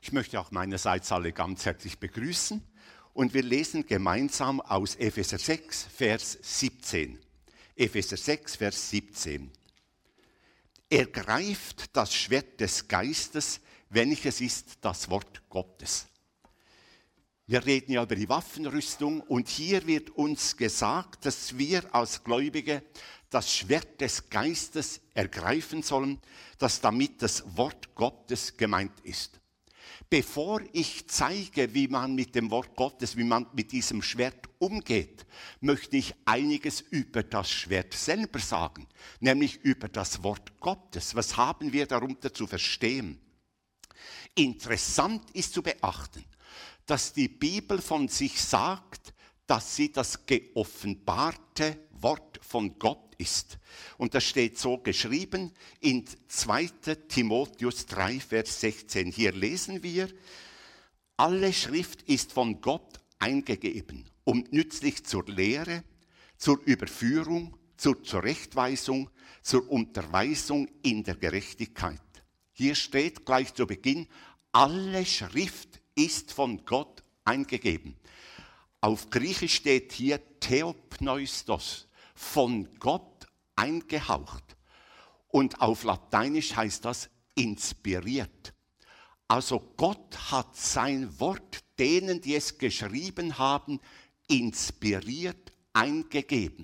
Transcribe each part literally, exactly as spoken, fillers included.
Ich möchte auch meinerseits alle ganz herzlich begrüßen und wir lesen gemeinsam aus Epheser sechs, Vers siebzehn. Epheser sechs, Vers siebzehn. Ergreift das Schwert des Geistes, welches ist das Wort Gottes. Wir reden ja über die Waffenrüstung und hier wird uns gesagt, dass wir als Gläubige das Schwert des Geistes ergreifen sollen, dass damit das Wort Gottes gemeint ist. Bevor ich zeige, wie man mit dem Wort Gottes, wie man mit diesem Schwert umgeht, möchte ich einiges über das Schwert selber sagen, nämlich über das Wort Gottes. Was haben wir darunter zu verstehen? Interessant ist zu beachten, dass die Bibel von sich sagt, dass sie das geoffenbarte Wort von Gott ist. Und das steht so geschrieben in zweiter Timotheus drei, Vers sechzehn. Hier lesen wir, alle Schrift ist von Gott eingegeben und nützlich zur Lehre, zur Überführung, zur Zurechtweisung, zur Unterweisung in der Gerechtigkeit. Hier steht gleich zu Beginn, alle Schrift ist von Gott eingegeben. Auf Griechisch steht hier Theopneustos, von Gott eingehaucht. Und auf Lateinisch heißt das inspiriert. Also Gott hat sein Wort denen, die es geschrieben haben, inspiriert, eingegeben.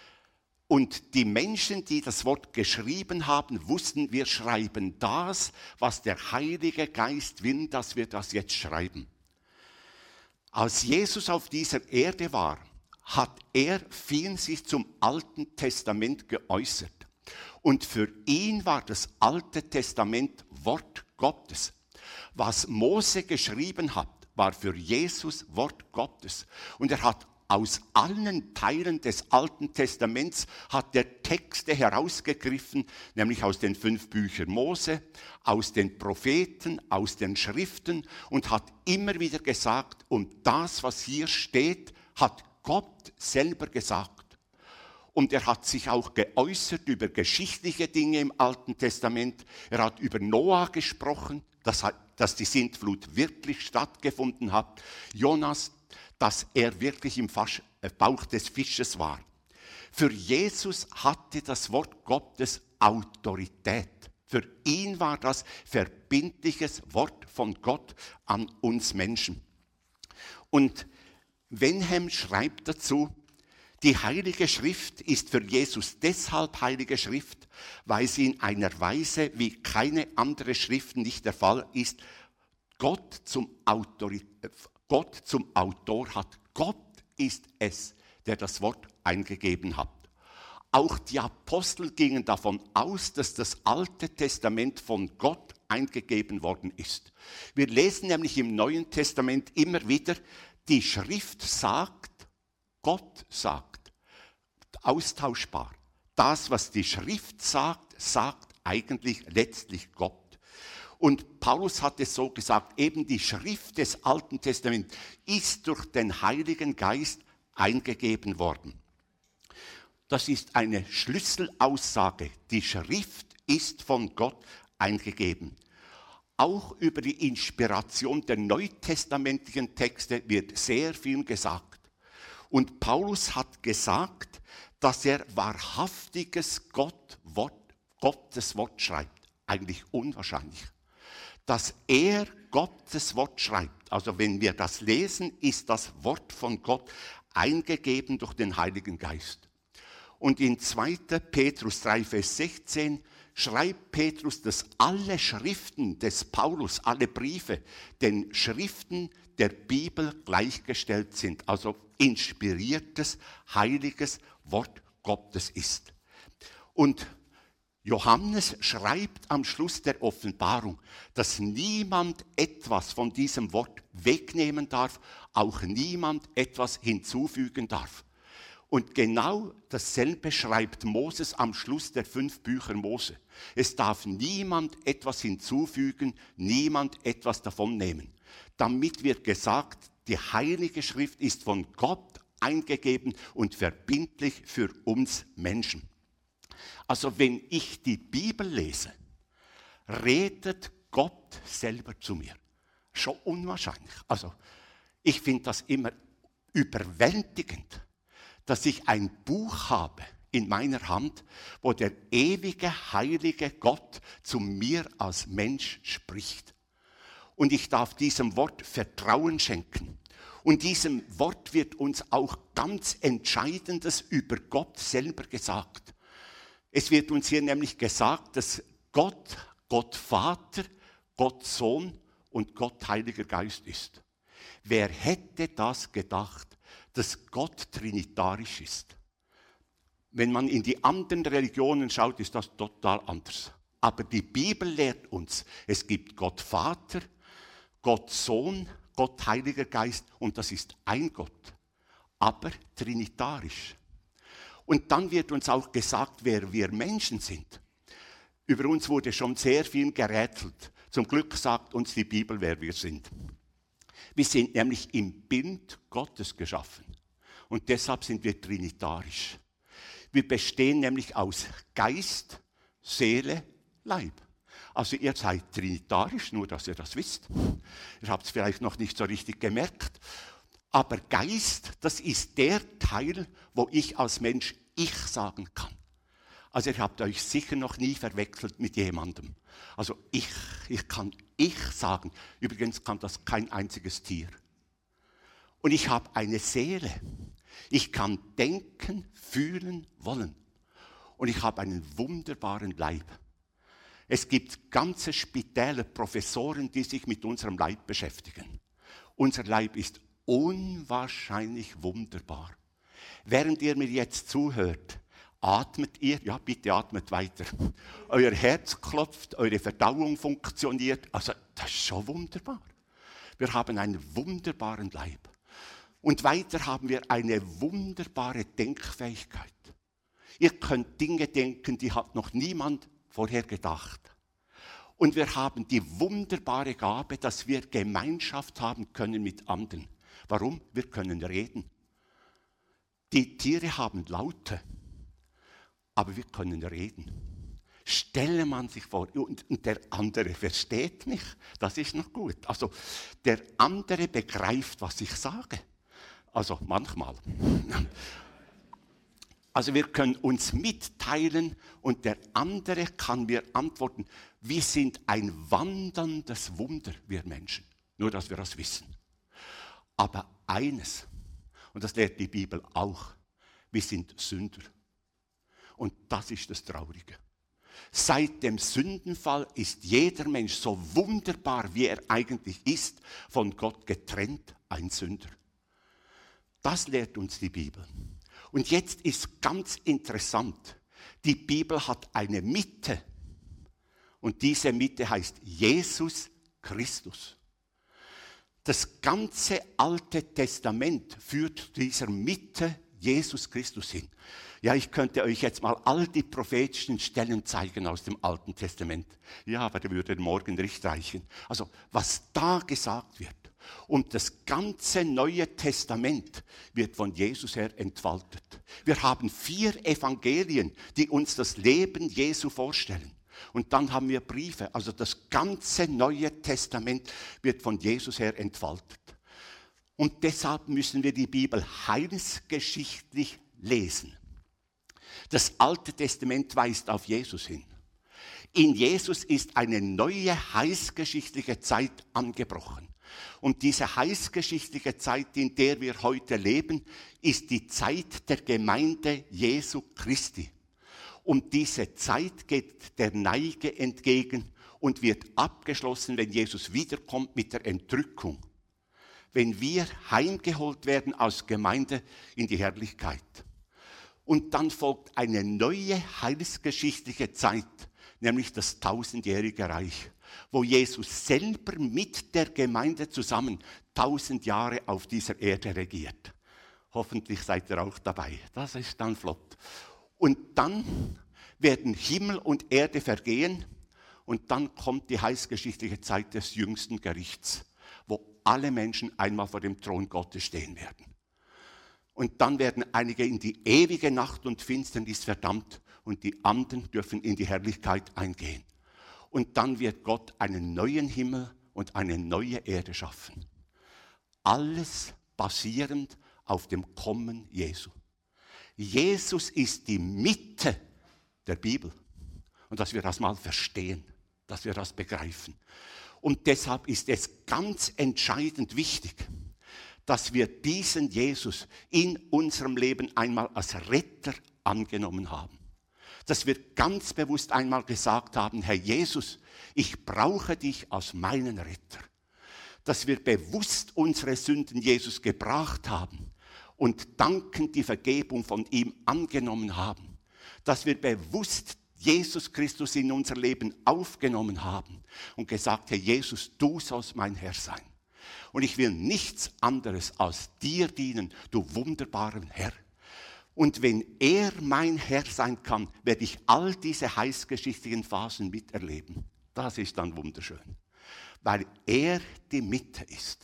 Und die Menschen, die das Wort geschrieben haben, wussten, wir schreiben das, was der Heilige Geist will, dass wir das jetzt schreiben. Als Jesus auf dieser Erde war, hat er viel sich zum Alten Testament geäußert. Und für ihn war das Alte Testament Wort Gottes. Was Mose geschrieben hat, war für Jesus Wort Gottes. Und er hat aus allen Teilen des Alten Testaments hat er Texte herausgegriffen, nämlich aus den fünf Büchern Mose, aus den Propheten, aus den Schriften und hat immer wieder gesagt, und das, was hier steht, hat Gott selber gesagt. Und er hat sich auch geäußert über geschichtliche Dinge im Alten Testament. Er hat über Noah gesprochen, dass, dass die Sintflut wirklich stattgefunden hat. Jonas, dass er wirklich im Bauch des Fisches war. Für Jesus hatte das Wort Gottes Autorität. Für ihn war das verbindliches Wort von Gott an uns Menschen. Und Wenham schreibt dazu, die Heilige Schrift ist für Jesus deshalb Heilige Schrift, weil sie in einer Weise, wie keine andere Schrift nicht der Fall ist, Gott zum Autorität, Gott zum Autor hat. Gott ist es, der das Wort eingegeben hat. Auch die Apostel gingen davon aus, dass das Alte Testament von Gott eingegeben worden ist. Wir lesen nämlich im Neuen Testament immer wieder, die Schrift sagt, Gott sagt. Austauschbar. Das, was die Schrift sagt, sagt eigentlich letztlich Gott. Und Paulus hat es so gesagt, eben die Schrift des Alten Testaments ist durch den Heiligen Geist eingegeben worden. Das ist eine Schlüsselaussage. Die Schrift ist von Gott eingegeben. Auch über die Inspiration der neutestamentlichen Texte wird sehr viel gesagt. Und Paulus hat gesagt, dass er wahrhaftiges Gott, Wort, Gottes Wort schreibt. Eigentlich unwahrscheinlich. Dass er Gottes Wort schreibt. Also wenn wir das lesen, ist das Wort von Gott eingegeben durch den Heiligen Geist. Und in zweiter Petrus drei, Vers sechzehn schreibt Petrus, dass alle Schriften des Paulus, alle Briefe, den Schriften der Bibel gleichgestellt sind. Also inspiriertes, heiliges Wort Gottes ist. Und Johannes schreibt am Schluss der Offenbarung, dass niemand etwas von diesem Wort wegnehmen darf, auch niemand etwas hinzufügen darf. Und genau dasselbe schreibt Moses am Schluss der fünf Bücher Mose. Es darf niemand etwas hinzufügen, niemand etwas davon nehmen. Damit wird gesagt, die Heilige Schrift ist von Gott eingegeben und verbindlich für uns Menschen. Also wenn ich die Bibel lese, redet Gott selber zu mir. Schon unwahrscheinlich. Also, ich finde das immer überwältigend, dass ich ein Buch habe in meiner Hand, wo der ewige, heilige Gott zu mir als Mensch spricht. Und ich darf diesem Wort Vertrauen schenken. Und diesem Wort wird uns auch ganz Entscheidendes über Gott selber gesagt. Es wird uns hier nämlich gesagt, dass Gott, Gott Vater, Gott Sohn und Gott Heiliger Geist ist. Wer hätte das gedacht, dass Gott trinitarisch ist? Wenn man in die anderen Religionen schaut, ist das total anders. Aber die Bibel lehrt uns, es gibt Gott Vater, Gott Sohn, Gott Heiliger Geist und das ist ein Gott, aber trinitarisch. Und dann wird uns auch gesagt, wer wir Menschen sind. Über uns wurde schon sehr viel gerätselt. Zum Glück sagt uns die Bibel, wer wir sind. Wir sind nämlich im Bild Gottes geschaffen und deshalb sind wir trinitarisch. Wir bestehen nämlich aus Geist, Seele, Leib. Also ihr seid trinitarisch, nur dass ihr das wisst. Ihr habt es vielleicht noch nicht so richtig gemerkt. Aber Geist, das ist der Teil, wo ich als Mensch ich sagen kann. Also ihr habt euch sicher noch nie verwechselt mit jemandem. Also ich, ich kann ich sagen. Übrigens kann das kein einziges Tier. Und ich habe eine Seele. Ich kann denken, fühlen, wollen. Und ich habe einen wunderbaren Leib. Es gibt ganze Spitäler, Professoren, die sich mit unserem Leib beschäftigen. Unser Leib ist unwahrscheinlich wunderbar. Während ihr mir jetzt zuhört, atmet ihr, ja bitte atmet weiter. Euer Herz klopft, eure Verdauung funktioniert. Also das ist schon wunderbar. Wir haben einen wunderbaren Leib. Und weiter haben wir eine wunderbare Denkfähigkeit. Ihr könnt Dinge denken, die hat noch niemand vorher gedacht. Und wir haben die wunderbare Gabe, dass wir Gemeinschaft haben können mit anderen. Warum? Wir können reden. Die Tiere haben Laute, aber wir können reden. Stelle man sich vor, und der andere versteht mich, das ist noch gut. Also der andere begreift, was ich sage. Also manchmal. Also wir können uns mitteilen und der andere kann mir antworten. Wir sind ein wanderndes Wunder, wir Menschen. Nur, dass wir das wissen. Aber eines, und das lehrt die Bibel auch, wir sind Sünder. Und das ist das Traurige. Seit dem Sündenfall ist jeder Mensch, so wunderbar wie er eigentlich ist, von Gott getrennt, ein Sünder. Das lehrt uns die Bibel. Und jetzt ist ganz interessant, die Bibel hat eine Mitte. Und diese Mitte heißt Jesus Christus. Das ganze Alte Testament führt dieser Mitte Jesus Christus hin. Ja, ich könnte euch jetzt mal all die prophetischen Stellen zeigen aus dem Alten Testament. Ja, aber der würde morgen nicht reichen. Also, was da gesagt wird. Und das ganze Neue Testament wird von Jesus her entfaltet. Wir haben vier Evangelien, die uns das Leben Jesu vorstellen. Und dann haben wir Briefe. Also das ganze Neue Testament wird von Jesus her entfaltet. Und deshalb müssen wir die Bibel heilsgeschichtlich lesen. Das Alte Testament weist auf Jesus hin. In Jesus ist eine neue heilsgeschichtliche Zeit angebrochen. Und diese heilsgeschichtliche Zeit, in der wir heute leben, ist die Zeit der Gemeinde Jesu Christi. Und diese Zeit geht der Neige entgegen und wird abgeschlossen, wenn Jesus wiederkommt mit der Entrückung. Wenn wir heimgeholt werden als Gemeinde in die Herrlichkeit. Und dann folgt eine neue heilsgeschichtliche Zeit, nämlich das tausendjährige Reich, wo Jesus selber mit der Gemeinde zusammen tausend Jahre auf dieser Erde regiert. Hoffentlich seid ihr auch dabei. Das ist dann flott. Und dann werden Himmel und Erde vergehen und dann kommt die heilsgeschichtliche Zeit des jüngsten Gerichts, wo alle Menschen einmal vor dem Thron Gottes stehen werden. Und dann werden einige in die ewige Nacht und Finsternis verdammt und die anderen dürfen in die Herrlichkeit eingehen. Und dann wird Gott einen neuen Himmel und eine neue Erde schaffen. Alles basierend auf dem Kommen Jesu. Jesus ist die Mitte der Bibel. Und dass wir das mal verstehen, dass wir das begreifen. Und deshalb ist es ganz entscheidend wichtig, dass wir diesen Jesus in unserem Leben einmal als Retter angenommen haben. Dass wir ganz bewusst einmal gesagt haben, Herr Jesus, ich brauche dich als meinen Retter. Dass wir bewusst unsere Sünden Jesus gebracht haben und dankend die Vergebung von ihm angenommen haben. Dass wir bewusst Jesus Christus in unser Leben aufgenommen haben und gesagt, Herr Jesus, du sollst mein Herr sein. Und ich will nichts anderes als dir dienen, du wunderbarer Herr. Und wenn er mein Herr sein kann, werde ich all diese heißgeschichtigen Phasen miterleben. Das ist dann wunderschön, weil er die Mitte ist.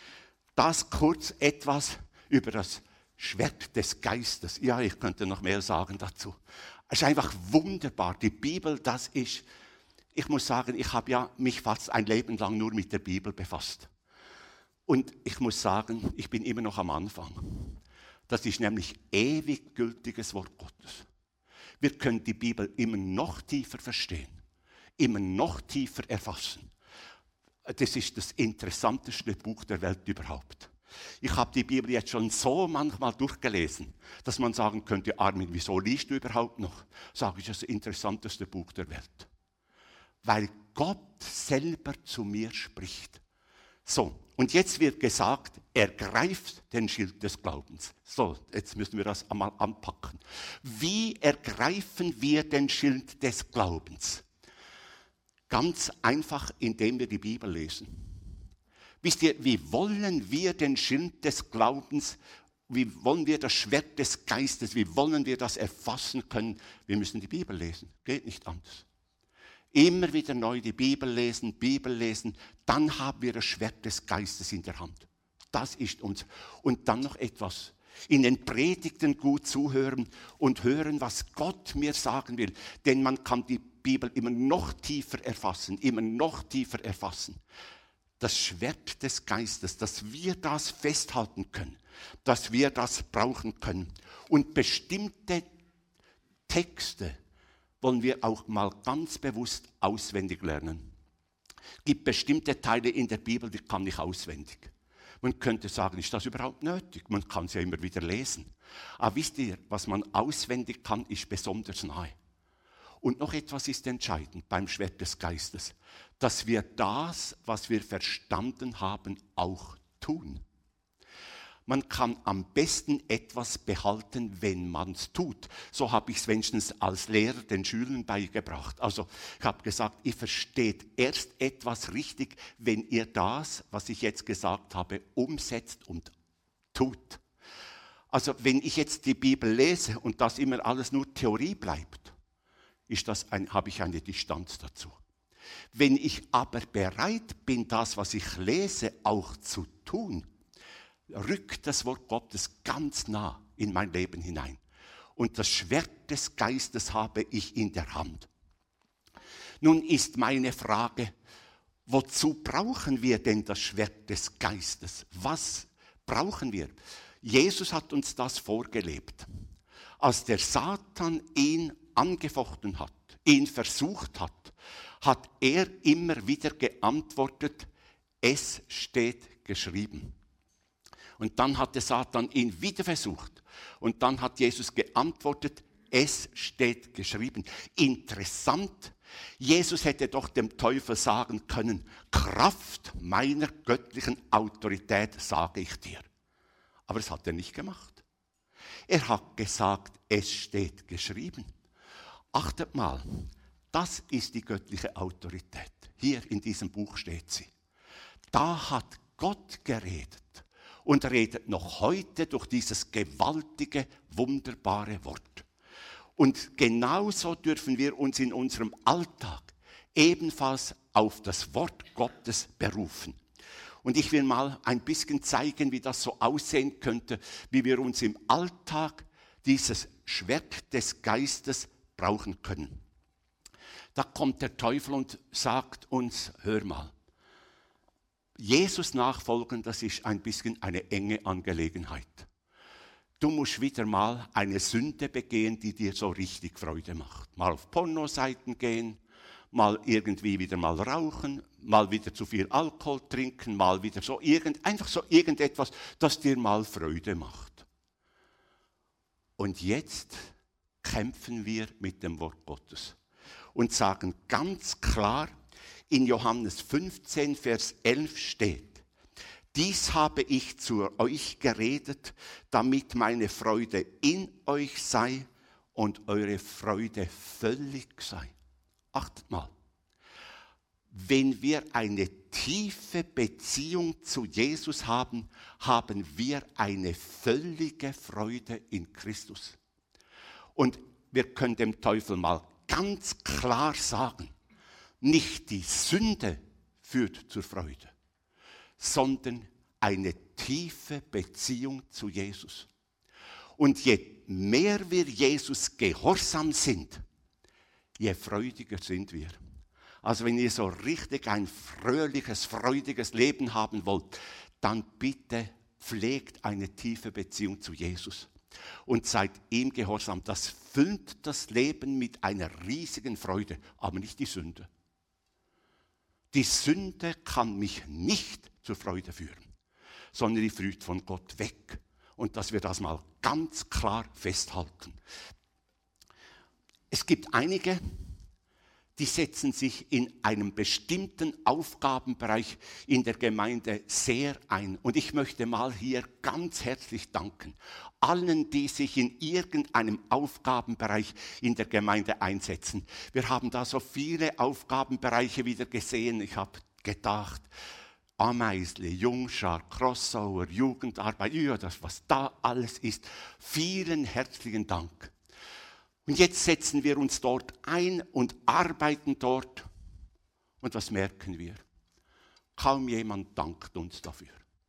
Das kurz etwas über das Schwert des Geistes. Ja, ich könnte noch mehr sagen dazu. Es ist einfach wunderbar. Die Bibel, das ist, ich muss sagen, ich habe ja mich fast ein Leben lang nur mit der Bibel befasst. Und ich muss sagen, ich bin immer noch am Anfang. Das ist nämlich ewig gültiges Wort Gottes. Wir können die Bibel immer noch tiefer verstehen, immer noch tiefer erfassen. Das ist das interessanteste Buch der Welt überhaupt. Ich habe die Bibel jetzt schon so manchmal durchgelesen, dass man sagen könnte, Armin, wieso liest du überhaupt noch? Sage ich, das interessanteste Buch der Welt. Weil Gott selber zu mir spricht. So, und jetzt wird gesagt, ergreift den Schild des Glaubens. So, jetzt müssen wir das einmal anpacken. Wie ergreifen wir den Schild des Glaubens? Ganz einfach, indem wir die Bibel lesen. Wisst ihr, wie wollen wir den Schild des Glaubens, wie wollen wir das Schwert des Geistes, wie wollen wir das erfassen können? Wir müssen die Bibel lesen, geht nicht anders. Immer wieder neu die Bibel lesen, Bibel lesen, dann haben wir das Schwert des Geistes in der Hand. Das ist uns. Und dann noch etwas. In den Predigten gut zuhören und hören, was Gott mir sagen will. Denn man kann die Bibel immer noch tiefer erfassen, immer noch tiefer erfassen. Das Schwert des Geistes, dass wir das festhalten können, dass wir das brauchen können. Und bestimmte Texte wollen wir auch mal ganz bewusst auswendig lernen. Es gibt bestimmte Teile in der Bibel, die kann ich auswendig. Man könnte sagen, ist das überhaupt nötig? Man kann sie ja immer wieder lesen. Aber wisst ihr, was man auswendig kann, ist besonders nahe. Und noch etwas ist entscheidend beim Schwert des Geistes, dass wir das, was wir verstanden haben, auch tun. Man kann am besten etwas behalten, wenn man es tut. So habe ich es wenigstens als Lehrer den Schülern beigebracht. Also ich habe gesagt, ihr versteht erst etwas richtig, wenn ihr das, was ich jetzt gesagt habe, umsetzt und tut. Also wenn ich jetzt die Bibel lese und das immer alles nur Theorie bleibt, ist das ein, habe ich eine Distanz dazu. Wenn ich aber bereit bin, das, was ich lese, auch zu tun, rückt das Wort Gottes ganz nah in mein Leben hinein. Und das Schwert des Geistes habe ich in der Hand. Nun ist meine Frage, wozu brauchen wir denn das Schwert des Geistes? Was brauchen wir? Jesus hat uns das vorgelebt. Als der Satan ihn angefochten hat, ihn versucht hat, hat er immer wieder geantwortet, es steht geschrieben. Und dann hat der Satan ihn wieder versucht. Und dann hat Jesus geantwortet, es steht geschrieben. Interessant, Jesus hätte doch dem Teufel sagen können, Kraft meiner göttlichen Autorität sage ich dir. Aber das hat er nicht gemacht. Er hat gesagt, es steht geschrieben. Achtet mal, das ist die göttliche Autorität. Hier in diesem Buch steht sie. Da hat Gott geredet. Und redet noch heute durch dieses gewaltige, wunderbare Wort. Und genauso dürfen wir uns in unserem Alltag ebenfalls auf das Wort Gottes berufen. Und ich will mal ein bisschen zeigen, wie das so aussehen könnte, wie wir uns im Alltag dieses Schwert des Geistes brauchen können. Da kommt der Teufel und sagt uns, hör mal, Jesus nachfolgen, das ist ein bisschen eine enge Angelegenheit. Du musst wieder mal eine Sünde begehen, die dir so richtig Freude macht. Mal auf Pornoseiten gehen, mal irgendwie wieder mal rauchen, mal wieder zu viel Alkohol trinken, mal wieder so irgend, einfach so irgendetwas, das dir mal Freude macht. Und jetzt kämpfen wir mit dem Wort Gottes und sagen ganz klar, in Johannes fünfzehn, Vers elf steht: Dies habe ich zu euch geredet, damit meine Freude in euch sei und eure Freude völlig sei. Achtet mal, wenn wir eine tiefe Beziehung zu Jesus haben, haben wir eine völlige Freude in Christus. Und wir können dem Teufel mal ganz klar sagen, nicht die Sünde führt zur Freude, sondern eine tiefe Beziehung zu Jesus. Und je mehr wir Jesus gehorsam sind, je freudiger sind wir. Also wenn ihr so richtig ein fröhliches, freudiges Leben haben wollt, dann bitte pflegt eine tiefe Beziehung zu Jesus und seid ihm gehorsam. Das füllt das Leben mit einer riesigen Freude, aber nicht die Sünde. Die Sünde kann mich nicht zur Freude führen, sondern die führt von Gott weg. Und dass wir das mal ganz klar festhalten. Es gibt einige, die setzen sich in einem bestimmten Aufgabenbereich in der Gemeinde sehr ein. Und ich möchte mal hier ganz herzlich danken allen, die sich in irgendeinem Aufgabenbereich in der Gemeinde einsetzen. Wir haben da so viele Aufgabenbereiche wieder gesehen. Ich habe gedacht, Ameisle, Jungschar, Crossauer, Jugendarbeit, ja, das, was da alles ist. Vielen herzlichen Dank. Und jetzt setzen wir uns dort ein und arbeiten dort. Und was merken wir? Kaum jemand dankt uns dafür.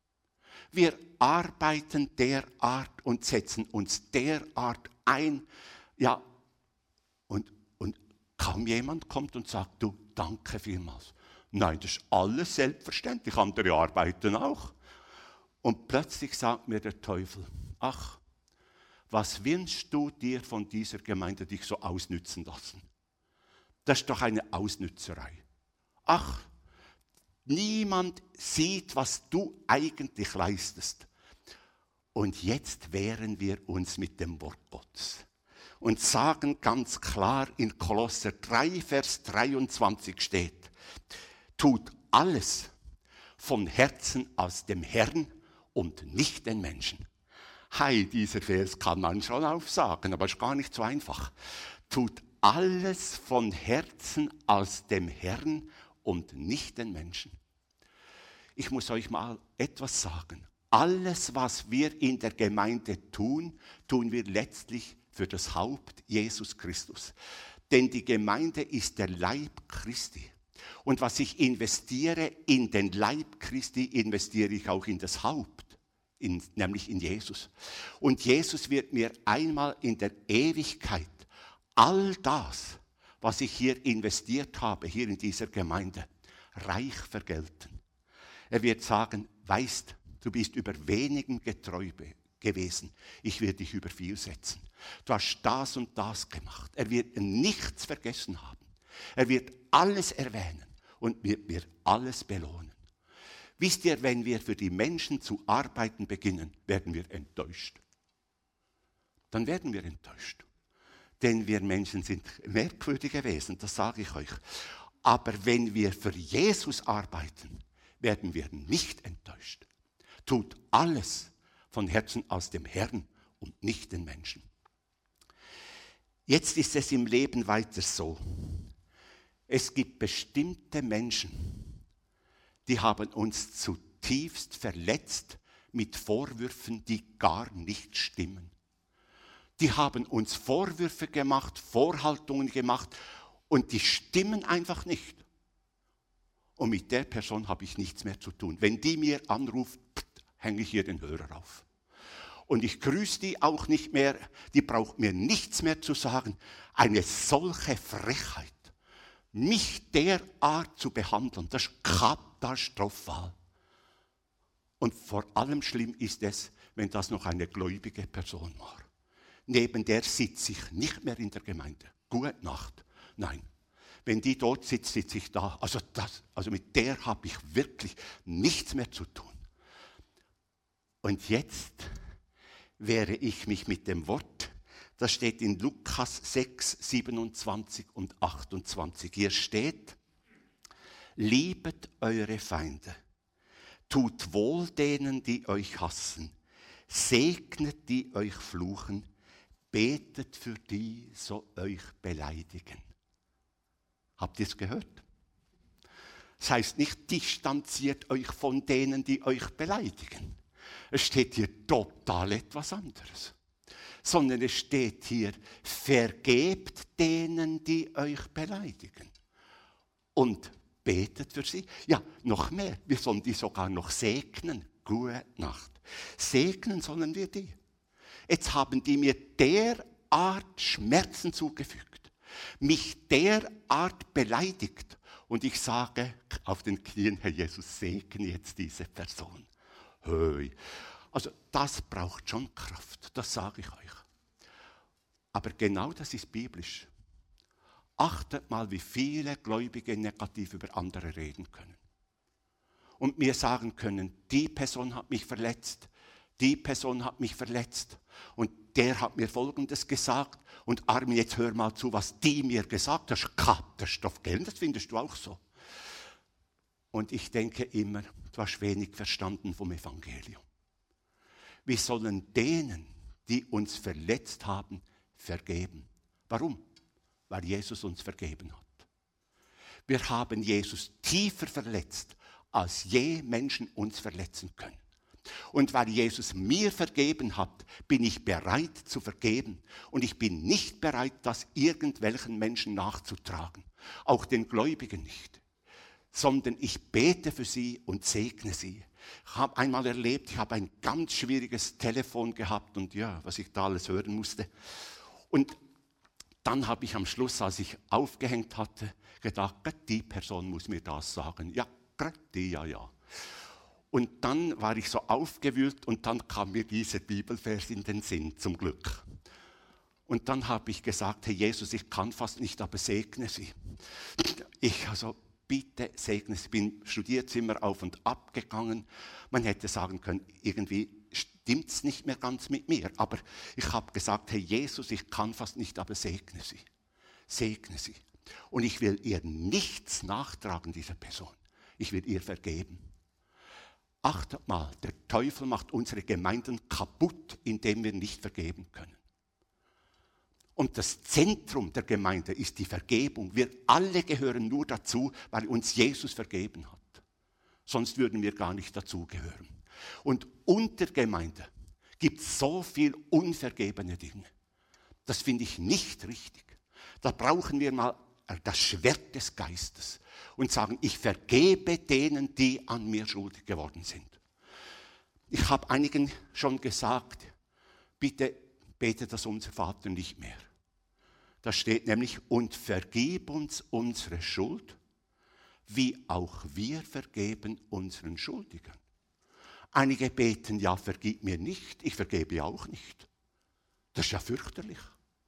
Wir arbeiten derart und setzen uns derart ein. Ja, und, und kaum jemand kommt und sagt, du, danke vielmals. Nein, das ist alles selbstverständlich. Andere arbeiten auch. Und plötzlich sagt mir der Teufel, ach, was wünschst du dir von dieser Gemeinde dich so ausnützen lassen? Das ist doch eine Ausnützerei. Ach, niemand sieht, was du eigentlich leistest. Und jetzt wehren wir uns mit dem Wort Gottes und sagen ganz klar, in Kolosser drei, Vers dreiundzwanzig steht, tut alles von Herzen aus dem Herrn und nicht den Menschen. Hei, dieser Vers kann man schon aufsagen, aber ist gar nicht so einfach. Tut alles von Herzen aus dem Herrn und nicht den Menschen. Ich muss euch mal etwas sagen. Alles, was wir in der Gemeinde tun, tun wir letztlich für das Haupt Jesus Christus. Denn die Gemeinde ist der Leib Christi. Und was ich investiere in den Leib Christi, investiere ich auch in das Haupt. In, nämlich in Jesus. Und Jesus wird mir einmal in der Ewigkeit all das, was ich hier investiert habe, hier in dieser Gemeinde, reich vergelten. Er wird sagen, weißt, du bist über wenigen getreu gewesen, ich werde dich über viel setzen. Du hast das und das gemacht. Er wird nichts vergessen haben. Er wird alles erwähnen und wird mir alles belohnen. Wisst ihr, wenn wir für die Menschen zu arbeiten beginnen, werden wir enttäuscht. Dann werden wir enttäuscht. Denn wir Menschen sind merkwürdige Wesen, das sage ich euch. Aber wenn wir für Jesus arbeiten, werden wir nicht enttäuscht. Tut alles von Herzen aus dem Herrn und nicht den Menschen. Jetzt ist es im Leben weiter so. Es gibt bestimmte Menschen, die haben uns zutiefst verletzt mit Vorwürfen, die gar nicht stimmen. Die haben uns Vorwürfe gemacht, Vorhaltungen gemacht und die stimmen einfach nicht. Und mit der Person habe ich nichts mehr zu tun. Wenn die mir anruft, hänge ich ihr den Hörer auf. Und ich grüße die auch nicht mehr, die braucht mir nichts mehr zu sagen. Eine solche Frechheit, mich derart zu behandeln, das ist katastrophal. Und vor allem schlimm ist es, wenn das noch eine gläubige Person war. Neben der sitze ich nicht mehr in der Gemeinde. Gute Nacht. Nein. Wenn die dort sitzt, sitze ich da. Also, das, also mit der habe ich wirklich nichts mehr zu tun. Und jetzt wehre ich mich mit dem Wort, das steht in Lukas sechs, siebenundzwanzig und achtundzwanzig. Hier steht, liebet eure Feinde, tut wohl denen, die euch hassen, segnet die euch fluchen, betet für die, so euch beleidigen. Habt ihr es gehört? Das heißt nicht, distanziert euch von denen, die euch beleidigen. Es steht hier total etwas anderes. Sondern es steht hier, vergebt denen, die euch beleidigen. Und betet für sie. Ja, noch mehr. Wir sollen die sogar noch segnen. Gute Nacht. Segnen sollen wir die. Jetzt haben die mir derart Schmerzen zugefügt, mich derart beleidigt. Und ich sage auf den Knien, Herr Jesus, segne jetzt diese Person. Hey. Also das braucht schon Kraft, das sage ich euch. Aber genau das ist biblisch. Achtet mal, wie viele Gläubige negativ über andere reden können. Und mir sagen können, die Person hat mich verletzt, die Person hat mich verletzt. Und der hat mir Folgendes gesagt. Und Armin, jetzt hör mal zu, was die mir gesagt hat. Das ist Katastrophe, gell? Das findest du auch so. Und ich denke immer, du hast wenig verstanden vom Evangelium. Wir sollen denen, die uns verletzt haben, vergeben. Warum? Weil Jesus uns vergeben hat. Wir haben Jesus tiefer verletzt, als je Menschen uns verletzen können. Und weil Jesus mir vergeben hat, bin ich bereit zu vergeben. Und ich bin nicht bereit, das irgendwelchen Menschen nachzutragen. Auch den Gläubigen nicht. Sondern ich bete für sie und segne sie. Ich habe einmal erlebt, ich habe ein ganz schwieriges Telefon gehabt und ja, was ich da alles hören musste. Und dann habe ich am Schluss, als ich aufgehängt hatte, gedacht, die Person muss mir das sagen. Ja, gerade die, ja, ja. Und dann war ich so aufgewühlt und dann kam mir dieser Bibelvers in den Sinn, zum Glück. Und dann habe ich gesagt, Herr Jesus, ich kann fast nicht, aber segne sie. Ich, also, bitte segne sie. Ich bin Studierzimmer auf und ab gegangen. Man hätte sagen können, irgendwie stimmt es nicht mehr ganz mit mir. Aber ich habe gesagt, Herr Jesus, ich kann fast nicht, aber segne sie. Segne sie. Und ich will ihr nichts nachtragen, dieser Person. Ich will ihr vergeben. Achtet mal, der Teufel macht unsere Gemeinden kaputt, indem wir nicht vergeben können. Und das Zentrum der Gemeinde ist die Vergebung. Wir alle gehören nur dazu, weil uns Jesus vergeben hat. Sonst würden wir gar nicht dazugehören. Und unter Gemeinde gibt es so viel unvergebene Dinge. Das finde ich nicht richtig. Da brauchen wir mal das Schwert des Geistes und sagen, ich vergebe denen, die an mir schuldig geworden sind. Ich habe einigen schon gesagt, bitte bete das unser Vater nicht mehr. Da steht nämlich, und vergib uns unsere Schuld, wie auch wir vergeben unseren Schuldigen. Einige beten, ja, vergib mir nicht, ich vergebe auch nicht. Das ist ja fürchterlich.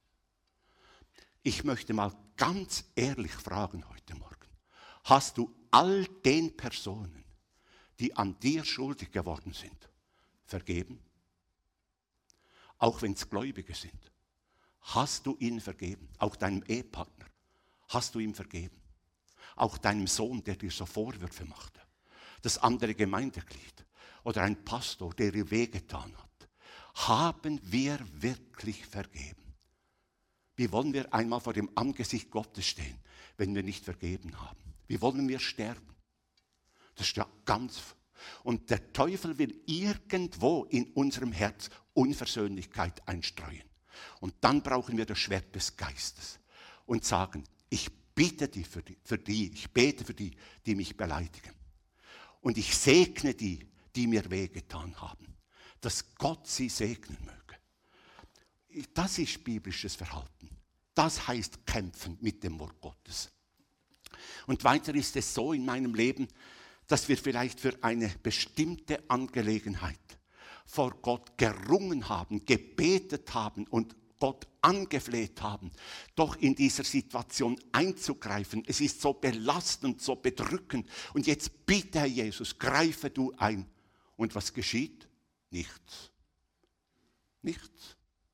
Ich möchte mal ganz ehrlich fragen heute Morgen, hast du all den Personen, die an dir schuldig geworden sind, vergeben? Auch wenn es Gläubige sind. Hast du ihnen vergeben? Auch deinem Ehepartner. Hast du ihm vergeben? Auch deinem Sohn, der dir so Vorwürfe machte. Das andere Gemeindeglied. Oder ein Pastor, der dir wehgetan hat. Haben wir wirklich vergeben? Wie wollen wir einmal vor dem Angesicht Gottes stehen, wenn wir nicht vergeben haben? Wie wollen wir sterben? Das ist ja ganz... Und der Teufel will irgendwo in unserem Herz Unversöhnlichkeit einstreuen. Und dann brauchen wir das Schwert des Geistes und sagen, ich bitte dich für die, für die, ich bete für die, die mich beleidigen. Und ich segne die, die mir wehgetan haben, dass Gott sie segnen möge. Das ist biblisches Verhalten. Das heißt kämpfen mit dem Wort Gottes. Und weiter ist es so in meinem Leben, dass wir vielleicht für eine bestimmte Angelegenheit vor Gott gerungen haben, gebetet haben und Gott angefleht haben, doch in dieser Situation einzugreifen. Es ist so belastend, so bedrückend. Und jetzt bitte, Herr Jesus, greife du ein. Und was geschieht? Nichts. Nichts.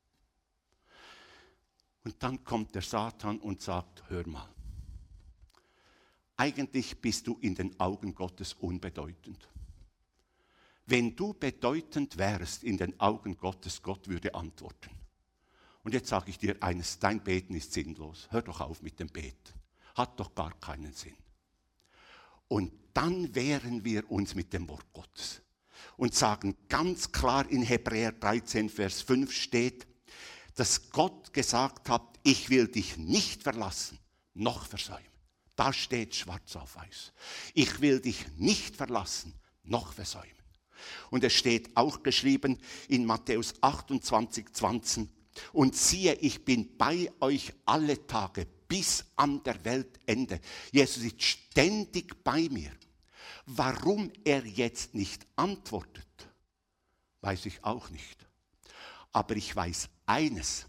Und dann kommt der Satan und sagt, hör mal, eigentlich bist du in den Augen Gottes unbedeutend. Wenn du bedeutend wärst in den Augen Gottes, Gott würde antworten. Und jetzt sage ich dir eines, dein Beten ist sinnlos. Hör doch auf mit dem Beten. Hat doch gar keinen Sinn. Und dann wehren wir uns mit dem Wort Gottes und sagen ganz klar in Hebräer dreizehn, Vers fünf steht, dass Gott gesagt hat, ich will dich nicht verlassen, noch versäumen. Da steht schwarz auf weiß. Ich will dich nicht verlassen, noch versäumen. Und es steht auch geschrieben in Matthäus achtundzwanzig, zwanzig, und siehe, ich bin bei euch alle Tage bis an der Weltende. Jesus ist ständig bei mir. Warum er jetzt nicht antwortet, weiß ich auch nicht. Aber ich weiß eines,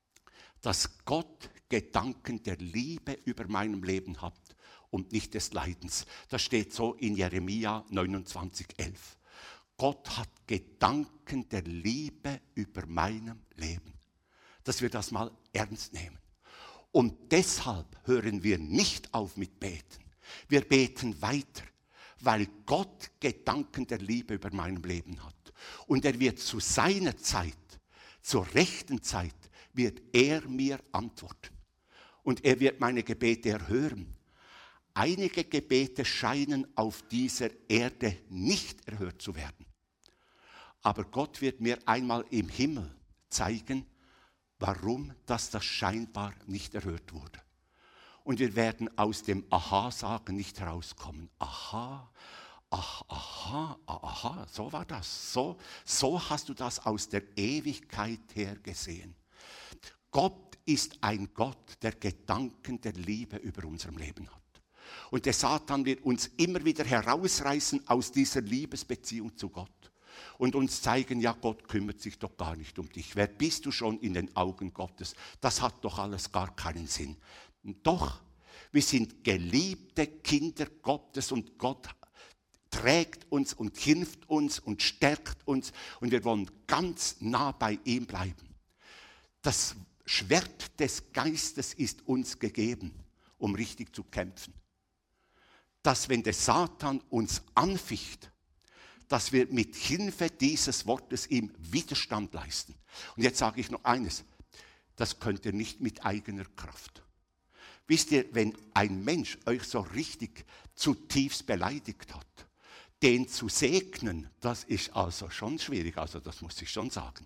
dass Gott Gedanken der Liebe über meinem Leben hat und nicht des Leidens. Das steht so in Jeremia neunundzwanzig, elf. Gott hat Gedanken der Liebe über meinem Leben. Dass wir das mal ernst nehmen. Und deshalb hören wir nicht auf mit Beten. Wir beten weiter, weil Gott Gedanken der Liebe über meinem Leben hat. Und er wird zu seiner Zeit, zur rechten Zeit, wird er mir antworten. Und er wird meine Gebete erhören. Einige Gebete scheinen auf dieser Erde nicht erhört zu werden. Aber Gott wird mir einmal im Himmel zeigen, warum das, das scheinbar nicht erhört wurde. Und wir werden aus dem Aha-Sagen nicht herauskommen. Aha, ach, aha, aha, so war das. So, so hast du das aus der Ewigkeit her gesehen. Gott ist ein Gott, der Gedanken der Liebe über unserem Leben hat. Und der Satan wird uns immer wieder herausreißen aus dieser Liebesbeziehung zu Gott. Und uns zeigen, ja, Gott kümmert sich doch gar nicht um dich. Wer bist du schon in den Augen Gottes? Das hat doch alles gar keinen Sinn. Und doch, wir sind geliebte Kinder Gottes und Gott trägt uns und hilft uns und stärkt uns und wir wollen ganz nah bei ihm bleiben. Das Schwert des Geistes ist uns gegeben, um richtig zu kämpfen. Dass, wenn der Satan uns anficht, dass wir mit Hilfe dieses Wortes ihm Widerstand leisten. Und jetzt sage ich noch eines, das könnt ihr nicht mit eigener Kraft. Wisst ihr, wenn ein Mensch euch so richtig zutiefst beleidigt hat, den zu segnen, das ist also schon schwierig, also das muss ich schon sagen.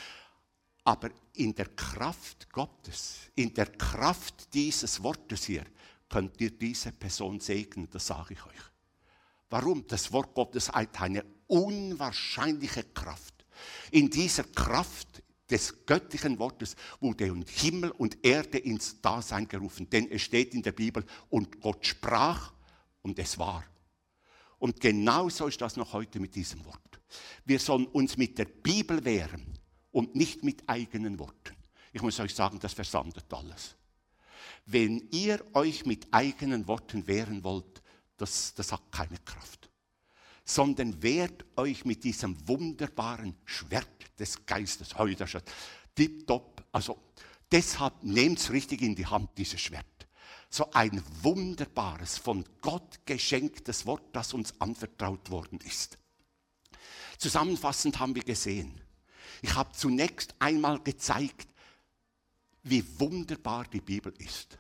Aber in der Kraft Gottes, in der Kraft dieses Wortes hier, könnt ihr diese Person segnen, das sage ich euch. Warum? Das Wort Gottes hat eine unwahrscheinliche Kraft. In dieser Kraft des göttlichen Wortes wurde Himmel und Erde ins Dasein gerufen. Denn es steht in der Bibel, und Gott sprach und es war. Und genauso ist das noch heute mit diesem Wort. Wir sollen uns mit der Bibel wehren und nicht mit eigenen Worten. Ich muss euch sagen, das versandet alles. Wenn ihr euch mit eigenen Worten wehren wollt, Das, das hat keine Kraft. Sondern wehrt euch mit diesem wunderbaren Schwert des Geistes. Heute ist das tipptopp. Also deshalb nehmt es richtig in die Hand, dieses Schwert. So ein wunderbares, von Gott geschenktes Wort, das uns anvertraut worden ist. Zusammenfassend haben wir gesehen, ich habe zunächst einmal gezeigt, wie wunderbar die Bibel ist.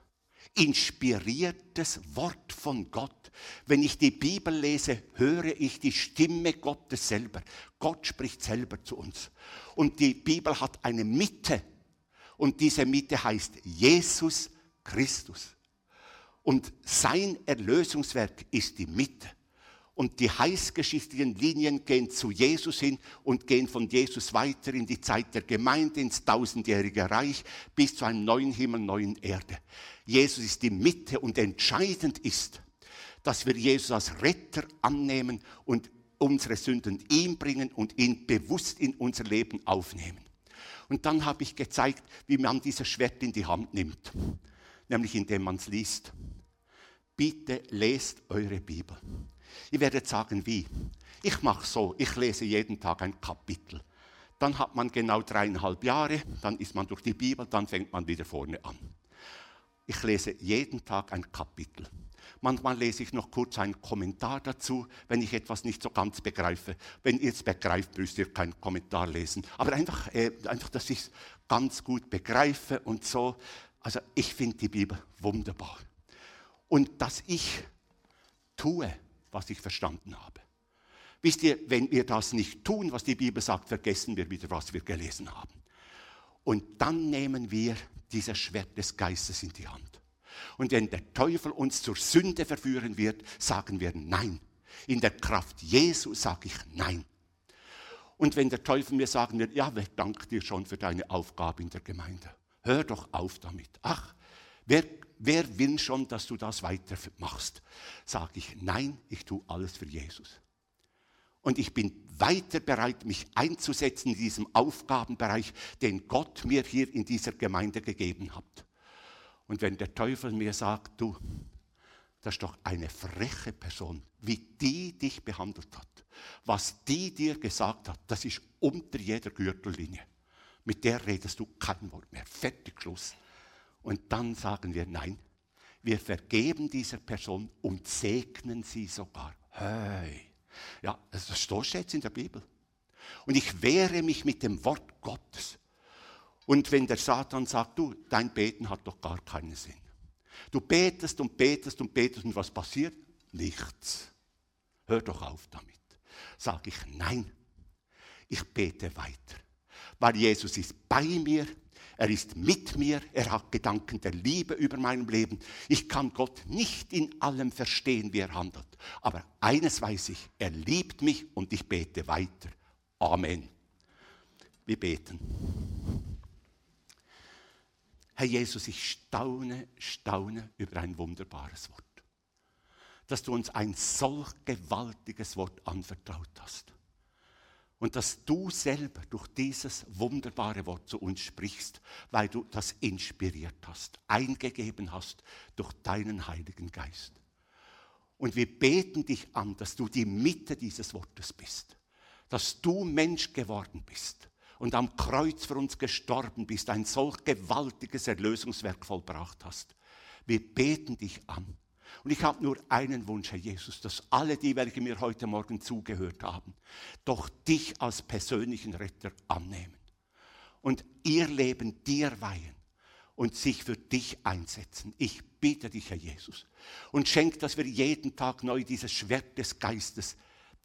Inspiriertes Wort von Gott. Wenn ich die Bibel lese, höre ich die Stimme Gottes selber. Gott spricht selber zu uns. Und die Bibel hat eine Mitte. Und diese Mitte heißt Jesus Christus. Und sein Erlösungswerk ist die Mitte. Und die heilsgeschichtlichen Linien gehen zu Jesus hin und gehen von Jesus weiter in die Zeit der Gemeinde, ins tausendjährige Reich, bis zu einem neuen Himmel, neuen Erde. Jesus ist die Mitte und entscheidend ist, dass wir Jesus als Retter annehmen und unsere Sünden ihm bringen und ihn bewusst in unser Leben aufnehmen. Und dann habe ich gezeigt, wie man dieses Schwert in die Hand nimmt, nämlich indem man es liest. Bitte lest eure Bibel. Ihr werdet sagen, wie? Ich mache so, ich lese jeden Tag ein Kapitel. Dann hat man genau dreieinhalb Jahre, dann ist man durch die Bibel, dann fängt man wieder vorne an. Ich lese jeden Tag ein Kapitel. Manchmal lese ich noch kurz einen Kommentar dazu, wenn ich etwas nicht so ganz begreife. Wenn ihr es begreift, müsst ihr keinen Kommentar lesen. Aber einfach, äh, einfach dass ich es ganz gut begreife und so. Also ich finde die Bibel wunderbar. Und dass ich tue, was ich verstanden habe. Wisst ihr, wenn wir das nicht tun, was die Bibel sagt, vergessen wir wieder, was wir gelesen haben. Und dann nehmen wir dieses Schwert des Geistes in die Hand. Und wenn der Teufel uns zur Sünde verführen wird, sagen wir Nein. In der Kraft Jesu sage ich Nein. Und wenn der Teufel mir sagen wird, ja, wer dankt dir schon für deine Aufgabe in der Gemeinde? Hör doch auf damit. Ach, wer, wer will schon, dass du das weitermachst? Sage ich Nein, ich tue alles für Jesus. Und ich bin weiter bereit, mich einzusetzen in diesem Aufgabenbereich, den Gott mir hier in dieser Gemeinde gegeben hat. Und wenn der Teufel mir sagt, du, das ist doch eine freche Person, wie die dich behandelt hat, was die dir gesagt hat, das ist unter jeder Gürtellinie. Mit der redest du kein Wort mehr. Fertig, Schluss. Und dann sagen wir, nein, wir vergeben dieser Person und segnen sie sogar. Hey. Ja, so steht es in der Bibel. Und ich wehre mich mit dem Wort Gottes. Und wenn der Satan sagt, du, dein Beten hat doch gar keinen Sinn. Du betest und betest und betest und was passiert? Nichts. Hör doch auf damit. Sage ich, nein, ich bete weiter. Weil Jesus ist bei mir, er ist mit mir, er hat Gedanken der Liebe über meinem Leben. Ich kann Gott nicht in allem verstehen, wie er handelt. Aber eines weiß ich, er liebt mich und ich bete weiter. Amen. Wir beten. Herr Jesus, ich staune, staune über ein wunderbares Wort. Dass du uns ein solch gewaltiges Wort anvertraut hast. Und dass du selber durch dieses wunderbare Wort zu uns sprichst, weil du das inspiriert hast, eingegeben hast durch deinen Heiligen Geist. Und wir beten dich an, dass du die Mitte dieses Wortes bist, dass du Mensch geworden bist und am Kreuz für uns gestorben bist, ein solch gewaltiges Erlösungswerk vollbracht hast. Wir beten dich an. Und ich habe nur einen Wunsch, Herr Jesus, dass alle die, welche mir heute Morgen zugehört haben, doch dich als persönlichen Retter annehmen und ihr Leben dir weihen und sich für dich einsetzen. Ich bitte dich, Herr Jesus, und schenk, dass wir jeden Tag neu dieses Schwert des Geistes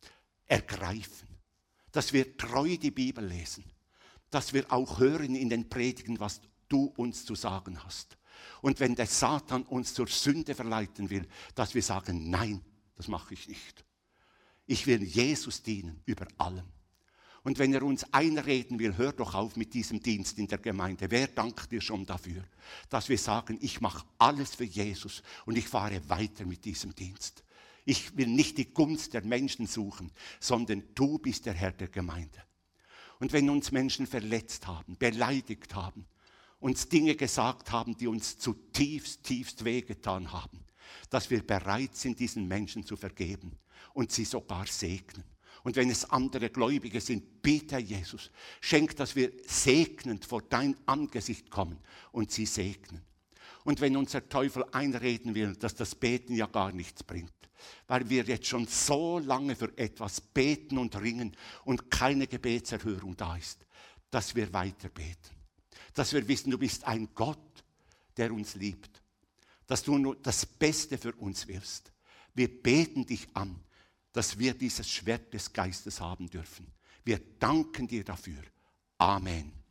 ergreifen, dass wir treu die Bibel lesen, dass wir auch hören in den Predigen, was du uns zu sagen hast. Und wenn der Satan uns zur Sünde verleiten will, dass wir sagen, nein, das mache ich nicht. Ich will Jesus dienen über allem. Und wenn er uns einreden will, hör doch auf mit diesem Dienst in der Gemeinde. Wer dankt dir schon dafür, dass wir sagen, ich mache alles für Jesus und ich fahre weiter mit diesem Dienst. Ich will nicht die Gunst der Menschen suchen, sondern du bist der Herr der Gemeinde. Und wenn uns Menschen verletzt haben, beleidigt haben, uns Dinge gesagt haben, die uns zutiefst, tiefst wehgetan haben, dass wir bereit sind, diesen Menschen zu vergeben und sie sogar segnen. Und wenn es andere Gläubige sind, bitte Jesus, schenk, dass wir segnend vor dein Angesicht kommen und sie segnen. Und wenn unser Teufel einreden will, dass das Beten ja gar nichts bringt, weil wir jetzt schon so lange für etwas beten und ringen und keine Gebetserhörung da ist, dass wir weiter beten. Dass wir wissen, du bist ein Gott, der uns liebt. Dass du nur das Beste für uns willst. Wir beten dich an, dass wir dieses Schwert des Geistes haben dürfen. Wir danken dir dafür. Amen.